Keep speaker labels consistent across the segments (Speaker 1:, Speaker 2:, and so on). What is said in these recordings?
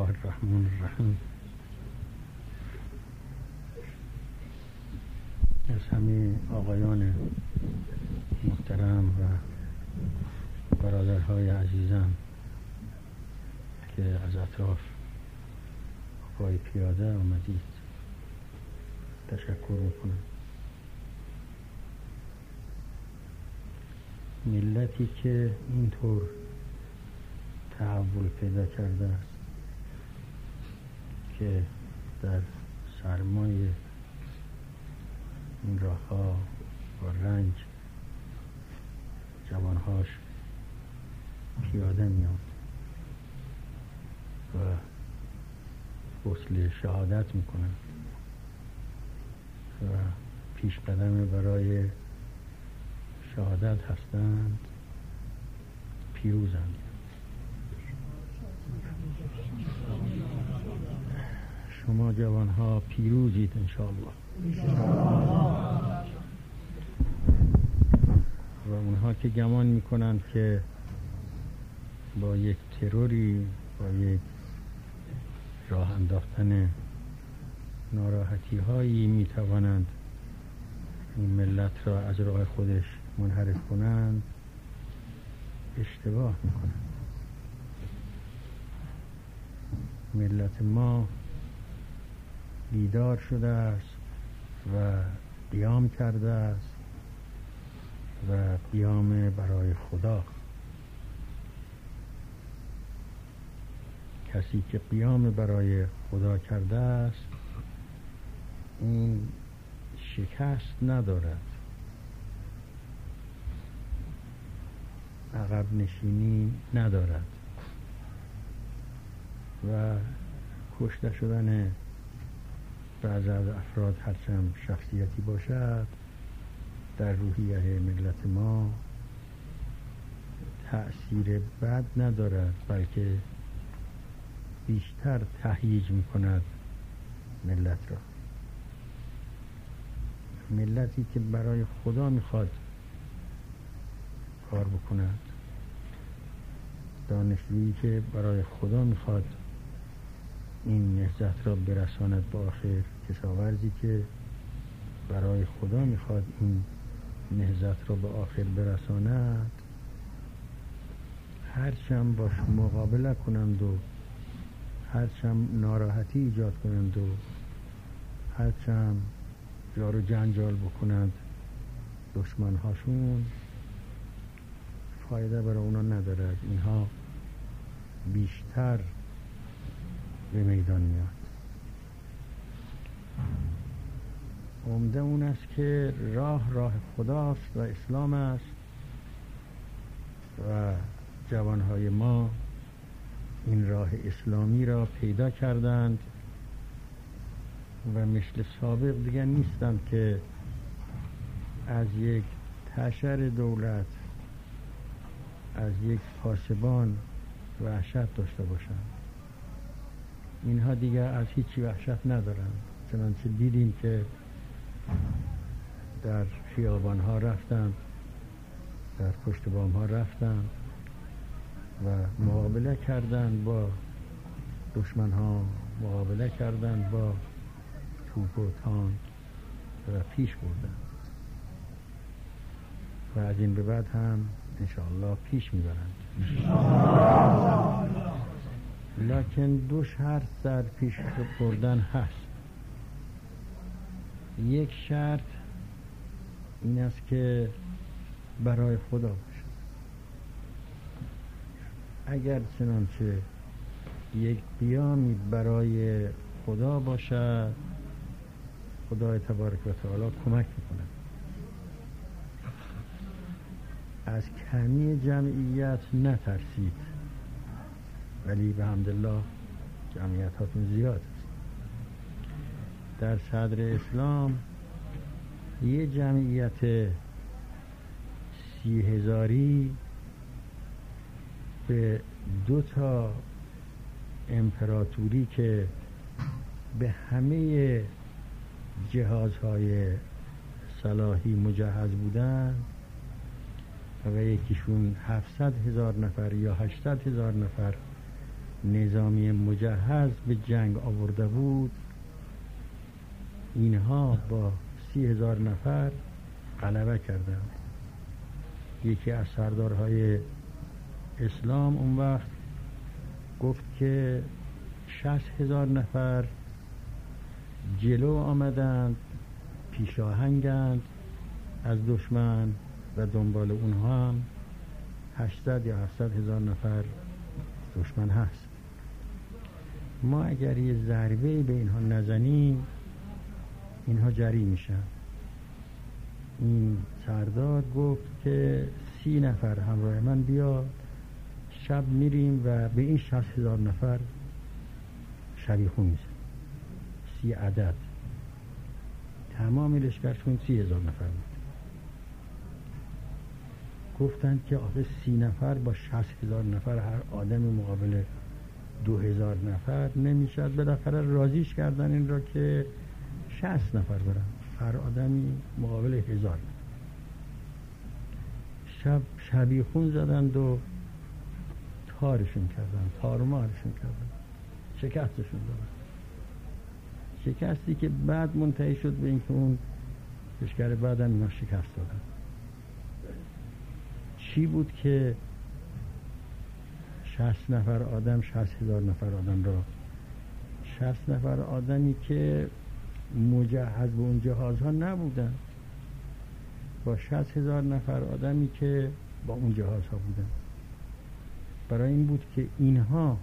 Speaker 1: الله الرحمن الرحیم. از همه آقایان محترم و برادرهای عزیزم که از اطراف پای پیاده آمدید تشکر میکنم. ملتی که اینطور تحول پیدا کرده است که در سرمای این راه ها با رنج جوانهاش پیاده میان و غسل شهادت میکنن و پیش قدم برای شهادت هستند، پیروزند. شما جوانها پیروزید انشاءالله. و اونها که گمان میکنند که با یک تروری، با یک راه انداختن ناراحتی هایی میتوانند این ملت را از راه خودش منحرف کنند، اشتباه میکنند. ملت ما بیدار شده است و قیام کرده است و قیام برای خدا. کسی که قیام برای خدا کرده است این شکست ندارد، عقب نشینی ندارد و کشته شدن بعض از افراد هرچند شخصیتی باشد در روحیه ملت ما تأثیر بد ندارد، بلکه بیشتر تهییج میکند ملت را. ملتی که برای خدا میخواد کار بکند، دانشجویی که برای خدا میخواد این نهضت را برساند به آخر، کشاورزی که برای خدا میخواد این نهضت را به آخر برساند، هرچند باش مقابله کنند و هرچند ناراحتی ایجاد کنند و هرچند جار و جنجال بکنند دشمنهاشون، فایده برای اونا ندارد. اینها بیشتر به میدان میاد. عمده اون است که راه خداست و اسلام است و جوانهای ما این راه اسلامی را پیدا کردند و مثل سابق دیگر نیستند که از یک تشر دولت، از یک پاسبان وحشت داشته باشند. اینها دیگر از هیچی وحشت ندارند. چنانچه دیدیم که در خیابان ها رفتند، در پشت بام ها رفتند و مقابله کردند با دشمن ها، مقابله کردند با توپ و تانک و پیش بردند و از این به بعد هم انشاءالله پیش میبرند. لکن دو شرط در پیش بردن هست. یک شرط این است که برای خدا باشد. اگر چنانچه یک قیامی برای خدا باشد، خدای تبارک و تعالی کمک میکند. از کمی جمعیت نترسید، ولی به حمدالله جمعیت هاتون زیاد است. در صدر اسلام یه جمعیت 30,000 به 2 امپراتوری که به همه جهازهای صلاحی مجهز بودند و یکیشون 700,000 نفر یا 800,000 نفر نظامی مجهز به جنگ آورده بود، اینها با 30,000 نفر غلبه کردند. یکی از سردارهای اسلام اون وقت گفت که 60,000 نفر جلو آمدند، پیشاهنگند از دشمن و دنبال اونها هم 800 یا 700,000 نفر دشمن هست. ما اگر یه ضربه به اینها نزنیم اینها جری میشن. این سردار گفت که 30 نفر همراه من بیا، شب میریم و به این 60,000 نفر شبیخون میزن. 30 عدد، تمام لشکرشون 30,000 نفر بود. گفتند که آخه 30 نفر با 60,000 نفر، هر آدم مقابل 2,000 نفر نمیشد. بالاخره راضیش کردن این را که 60 نفر برن، هر آدمی مقابل 1000 نفر. شب شبیخون زدند و تارشون کردن، تارمارشون کردن، شکستشون دادن. شکستی که بعد منتهی شد به اینکه اون لشکر بعد هم اینا شکست دادن. چی بود که 60 نفر آدم 60,000 نفر آدم را، 60 نفر آدمی که مجهز به اون جهازها نبودن با 60,000 نفر آدمی که با اون جهازها بودن. برای این بود که اینها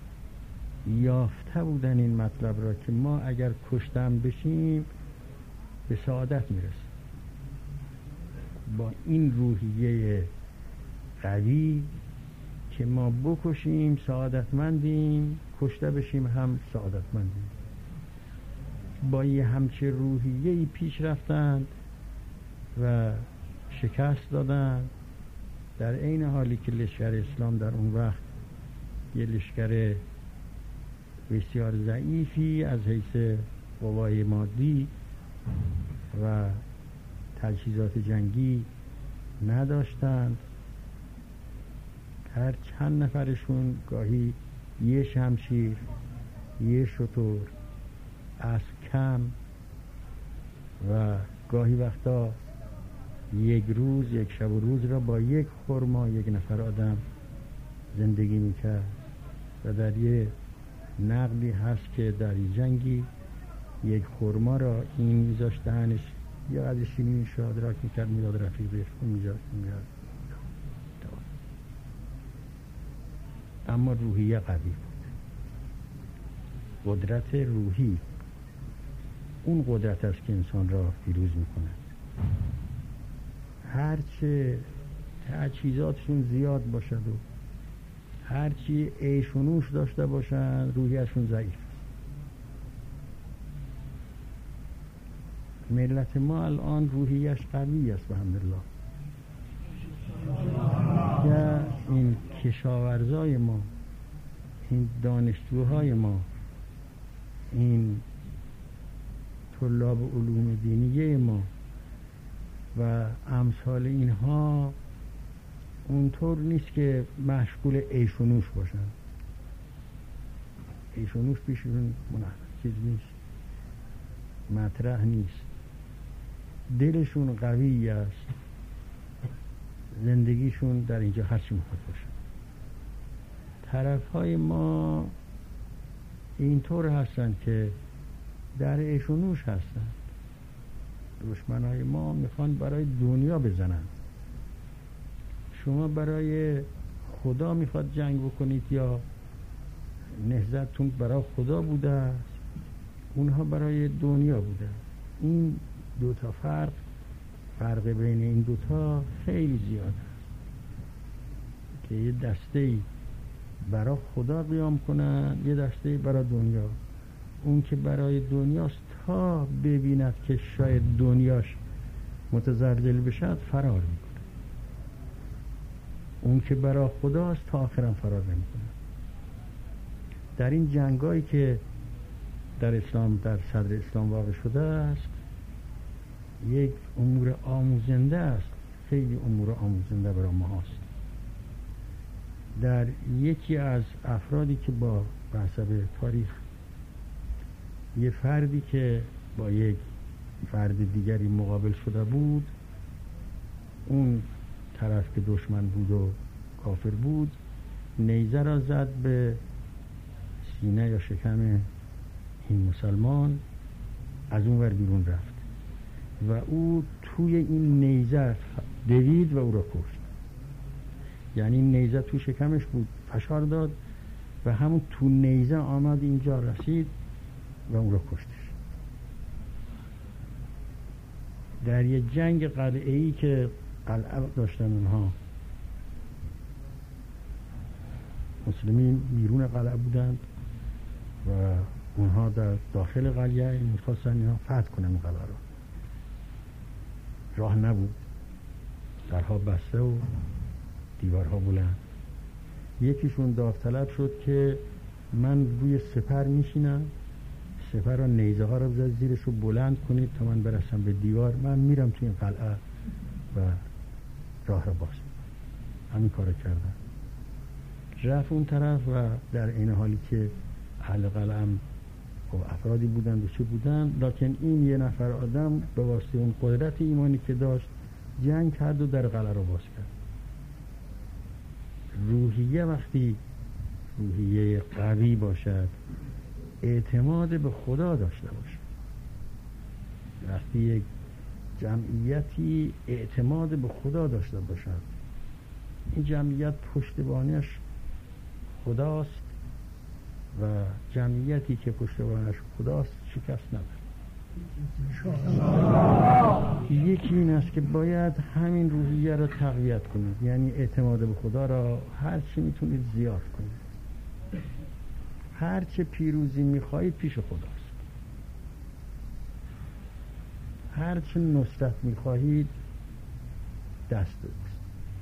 Speaker 1: یافته بودن این مطلب را که ما اگر کشتم بشیم به سعادت میرسیم. با این روحیه قوی که ما بکشیم سعادتمندیم، کشته بشیم هم سعادتمندیم. با یه همچه روحیه‌ای پیش رفتند و شکست دادند، در عین حالی که لشکر اسلام در اون وقت یه لشکر بسیار ضعیفی از حیث قوای مادی و تجهیزات جنگی نداشتند. هر چند نفرشون گاهی یه شمشیر، یه شتر، اسب کم و گاهی وقتا یک روز، یک شب و روز را با یک خرما یک نفر آدم زندگی میکرد. و در یه نقلی هست که در یه جنگی یک خرما را این میذاشت دهنش، یا از شیرینی شادراک میکرد میداد رفیقش، اون میذاشت میاد. اما روحیه قوی بود، قدرت روحی، اون قدرت است که انسان را پیروز میکند. هرچه تجهیزاتشون زیاد باشد و هرچی عیش و نوش داشته باشند، روحیه‌شون ضعیف است. ملت ما الان روحیه‌اش قوی است بحمدالله. یا این کشاورزای ما، این دانشجوهای ما، این طلاب علوم دینیه ما و امثال اینها اونطور نیست که مشغول عیش و نوش باشن. عیش و نوش پیشون چیز نیست، مطرح نیست. دلشون قوی است، زندگیشون در اینجا هرچی میخواد باشه. طرفهای ما اینطور هستن که در عیش و نوش هستن. دشمنای ما میخوان برای دنیا بزنن. شما برای خدا میخواد جنگ بکنید یا نهضتتون برای خدا بوده است، اونها برای دنیا بوده. این دوتا فرق بین این دوتا خیلی زیاد است که یه دسته برای خدا قیام کنن، یه دسته برای دنیا. اون که برای دنیاست تا ببیند که شاید دنیاش متزلزل بشد فرار میکنه. اون که برای خداست تا آخرم فرار نمیکنه. در این جنگایی که در اسلام، در صدر اسلام واقع شده است، یک امور آموزنده است، خیلی امور آموزنده برای ما هست. در یکی از افرادی که با حسب تاریخ یه فردی که با یک فرد دیگری مقابل شده بود، اون طرف که دشمن بود و کافر بود نیزه را زد به سینه یا شکم این مسلمان، از اون ور بیرون رفت و او توی این نیزه دوید و او را کشت. یعنی نیزه تو شکمش بود، فشار داد و همون تو نیزه آمد اینجا رسید و اون را کشتش. در یه جنگ قلعه‌ای که قلعه داشتن اونها، مسلمین بیرون قلعه بودند و اونها در داخل قلعه میخواستن اینها فتح کنن این قلعه را. راه نبود، درها بسته و دیوارها بلند. یکیشون داوطلب شد که من روی سپر میشینم، سپر را نیزه ها را بذارید زیرش رو بلند کنید تا من برسم به دیوار، من میرم توی این قلعه و راه را باز میکنم. همین کار کردن. رفت اون طرف و در این حالی که اهل قلعه هم افرادی بودند و چه بودند، لکن این یه نفر آدم به واسطه اون قدرت ایمانی که داشت جنگ کرد و در قلعه را باز کرد. روحیه وقتی روحیه قوی باشد، اعتماد به خدا داشته باشد، وقتی یک جمعیتی اعتماد به خدا داشته باشد، این جمعیت پشتیبانیش خداست و جمعیتی که پشتیبانیش خداست شکست نداره. یکی این است که باید همین روحیه را تقویت کنید، یعنی اعتماد به خدا را هر چی میتونید زیاد کنید. هر چه پیروزی میخواهید پیش خداست، هر چه نصرت میخواهید دست اوست.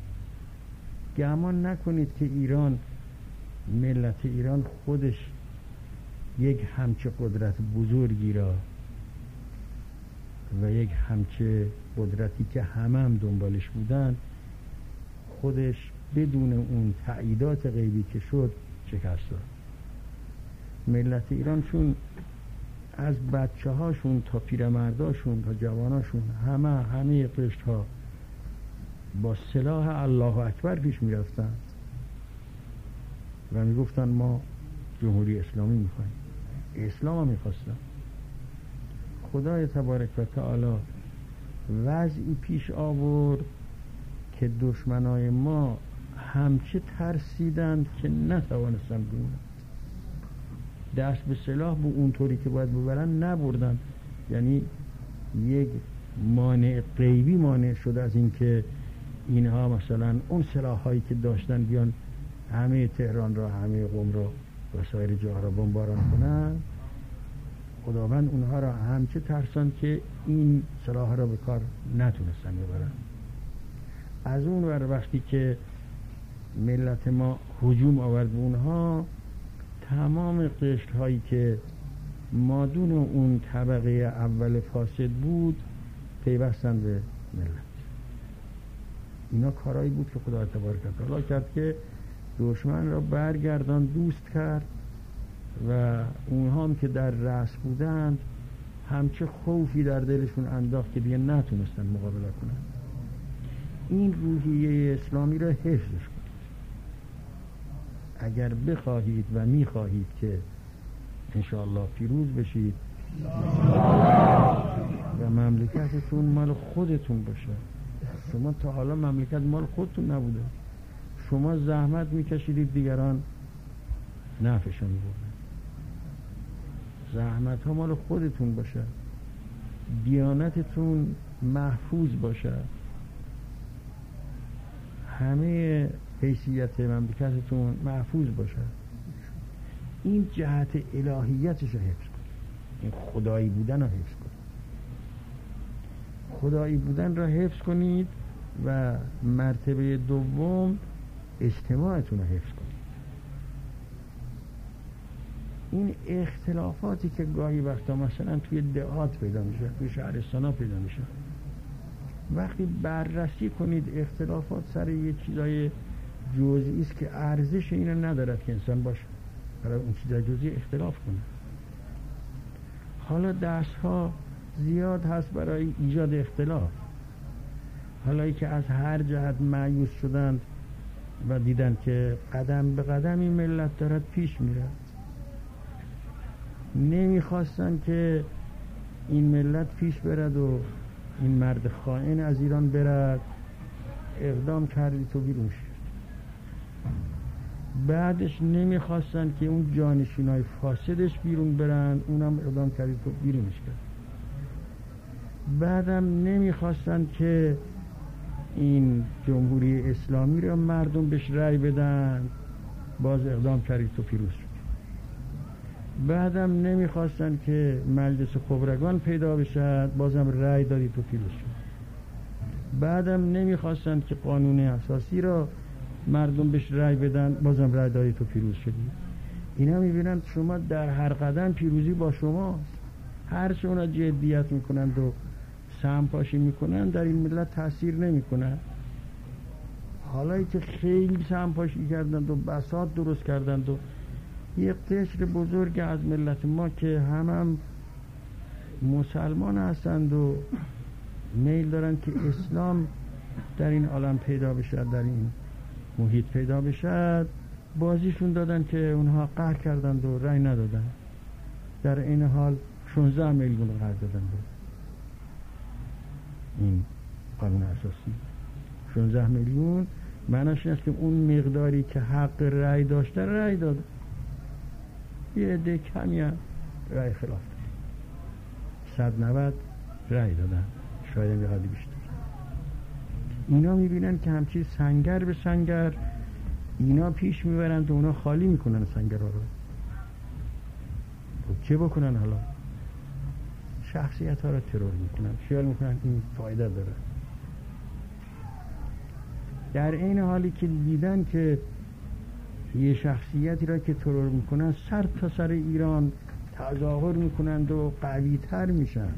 Speaker 1: گمان نکنید که ایران، ملت ایران خودش یک همچه قدرت بزرگی را و یک همچه قدرتی که همه هم دنبالش بودن، خودش بدون اون تأییدات غیبی که شد شکست داد. ملت ایران چون از بچه هاشون تا پیرمرداشون تا جواناشون همه قشت ها با سلاح الله اکبر پیش می رفتن و می گفتن ما جمهوری اسلامی می خواهیم. اسلام ها می خواستن. خدای تبارک و تعالی وضعی پیش آورد که دشمنای ما همچه ترسیدند که نتوانستن ببرند. دست به سلاح به اونطوری که باید ببرن نبردن. یعنی یک مانع غیبی مانع شد از این که اینها مثلا اون سلاح هایی که داشتن بیان همه تهران را، همه قم را و سایر جاها را بمباران کنن. خداوند اونها را همچه ترسان که این سلاح را به کار نتونستن ببرن. از اون ور وقتی که ملت ما هجوم آورد به اونها، تمام قشر هایی که مادون اون طبقه اول فاسد بود پیوستن به ملت. اینا کارایی بود که خدا تبارک و تعالی کرد که دشمن را برگردان دوست کرد و اونها هم که در رأس بودند همچه خوفی در دلشون انداخت که دیگه نتونستن مقابله کنند. این روحیه اسلامی را حفظش کنید. اگر بخواهید و میخواهید که انشاءالله پیروز بشید و مملکتتون مال خودتون باشه. شما تا حالا مملکت مال خودتون نبوده، شما زحمت میکشیدید دیگران نفعشون میبردن. زحمت ها مال خودتون باشه، دیانتتون محفوظ باشه، همه حیثیت مملکتتون محفوظ باشه. این جهت الهیتش رو حفظ کنید، این خدایی بودن رو حفظ کنید. خدایی بودن را حفظ کنید و مرتبه دوم اجتماعتون رو حفظ کنید. این اختلافاتی که گاهی وقتا مثلا توی دهات پیدا میشه، توی شهرستان ها پیدا میشه، وقتی بررسی کنید اختلافات سر یه چیزای جزئی است که ارزش اینو ندارد که انسان باشه برای اون چیز جزئی اختلاف کنه. حالا دست‌ها زیاد هست برای ایجاد اختلاف. حالا ای که از هر جهت مایوس شدند و دیدن که قدم به قدم این ملت دارد پیش میره، نمیخواستن که این ملت پیش برد و این مرد خائن از ایران برد، اقدام کردی تو بیرون شد. بعدش نمیخواستن که اون جانشینای فاسدش بیرون برند، اونم اقدام کردی تو بیرونش کرد. بعدم نمیخواستن که این جمهوری اسلامی رو مردم بهش رأی بدن، باز اقدام کردی تو پیروز شد. بعدم نمیخواستن که مجلس خبرگان پیدا بشد، بازم رأی دادی تو پیروز شد. بعدم نمیخواستن که قانون اساسی را مردم بهش رأی بدن، بازم رأی دادی تو پیروز شدی. اینا میبینن شما در هر قدم پیروزی با شماست. هر چه اونا جدیت میکنند و سمپاشی میکنن در این ملت تأثیر نمیکنن. حالایی که خیلی سمپاشی کردند و بساط درست کردند و یک قشر بزرگ از ملت ما که هم مسلمان هستند و میل دارن که اسلام در این عالم پیدا بشد، در این محیط پیدا بشد، بازیشون دادن که اونها قهر کردند و رأی ندادن. در این حال 16 میلیون قهر دادن بود این قانون اساسی. 16 میلیون معناش این است که اون مقداری که حق رأی داشته رأی داد، یه عده کمی رأی خلاف داد، 190 رأی دادن، شاید یه قدری بیشتر. اینا میبینن که همچی سنگر به سنگر اینا پیش میبرند و اونا خالی میکنن سنگر رو. چه بکنن حالا؟ شخصیت ها رو ترور میکنن، خیال میکنن این فایده داره. در این حالی که دیدن که یه شخصیتی را که ترور میکنن سر تا سر ایران تظاهر میکنند و قوی تر میشن،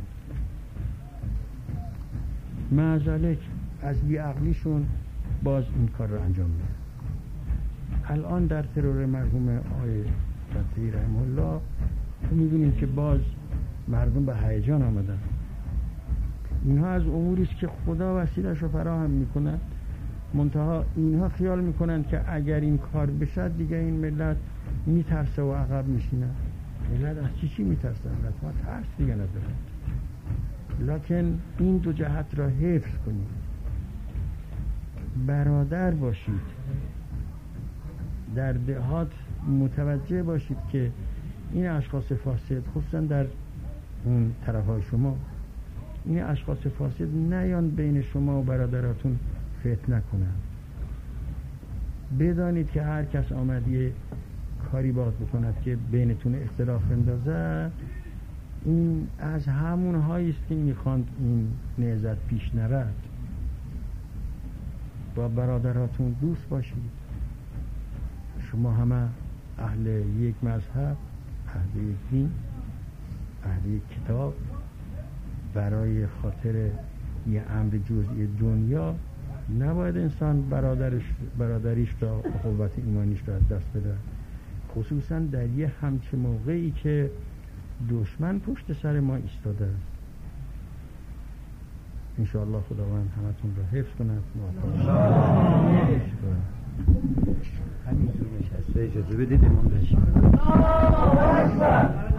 Speaker 1: معذالک از بیعقلیشون باز این کار را انجام میدن. الان در ترور مرحوم آقای فتحی رحمه الله میبینیم که باز مردم به هیجان آمدن. اینها از اموری است که خدا وسیله‌اش رو فراهم میکنه، منتها اینها خیال میکنند که اگر این کار بشه دیگه این ملت میترسه و عقب میشینه. ملت از چی میترسه؟ ملت ما ترس دیگه نداره. لکن این دو جهت را حفظ کنید، برادر باشید، در دهات متوجه باشید که این اشخاص فاسد، خصوصا در اون طرفهای شما، این اشخاص فاسد نیان بین شما و برادراتون فتنه کنن. بدانید که هر کس آمد یه کاری باید بکند که بینتون اختلاف اندازه، این از همون هایی است که میخواند این نهضت پیش نرد. با برادراتون دوست باشید. شما همه اهل یک مذهب، اهل یک دین، اهل یک کتاب. برای خاطر یه امر جزئی دنیا نباید انسان برادریش را، قوت ایمانیش را از دست بده، خصوصا در یه همچه موقعی که دشمن پشت سر ما ایستاده است. انشاءالله خداوند همتون را حفظ کند.
Speaker 2: همینجور نشسته اجازه بدید امام بشیم.